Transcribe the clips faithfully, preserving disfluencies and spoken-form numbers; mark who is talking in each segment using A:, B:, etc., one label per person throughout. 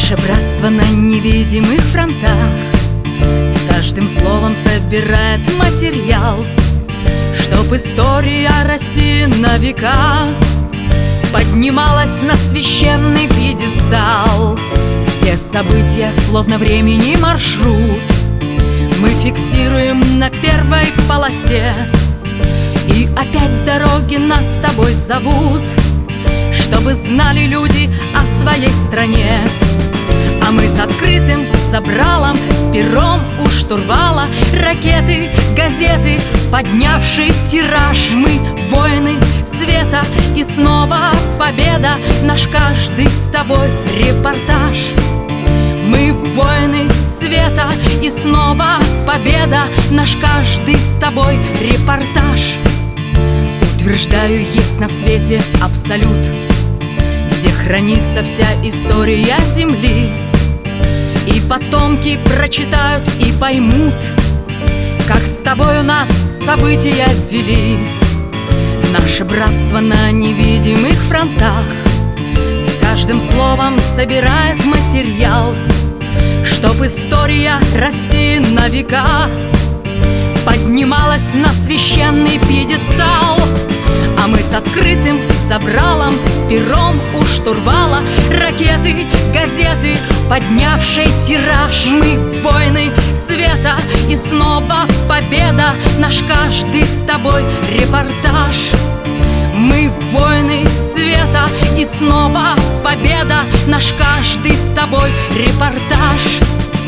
A: Наше братство на невидимых фронтах с каждым словом собирает материал, чтоб история России на века поднималась на священный пьедестал. Все события, словно времени маршрут, мы фиксируем на первой полосе. И опять дороги нас с тобой зовут, чтобы знали люди о своей стране. А мы с открытым забралом, с пером у штурвала, ракеты, газеты, поднявшие тираж. Мы воины света, и снова победа, наш каждый с тобой репортаж. Мы воины света, и снова победа, наш каждый с тобой репортаж. Утверждаю, есть на свете абсолют, где хранится вся история земли. И потомки прочитают и поймут, как с тобой у нас события ввели. Наше братство на невидимых фронтах с каждым словом собирает материал, чтоб история России на века поднималась на священный пьедестал. А мы с открытым забралом, с пером у штурвала, ракеты, газеты, поднявшие тираж. Мы воины света, и снова победа, наш каждый с тобой репортаж. Мы воины света, и снова победа, наш каждый с тобой репортаж.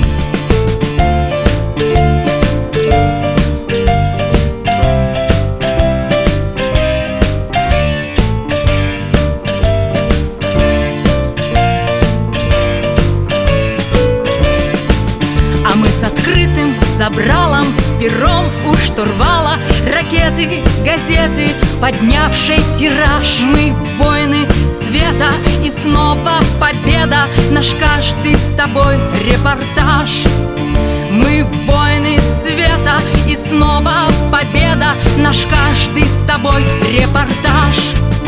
A: А мы с открытым забралом, с пером у штурвала, ракеты, газеты, поднявшие тираж. Мы воины света, и снова победа, наш каждый с тобой репортаж. Мы воины света, и снова победа, наш каждый с тобой репортаж.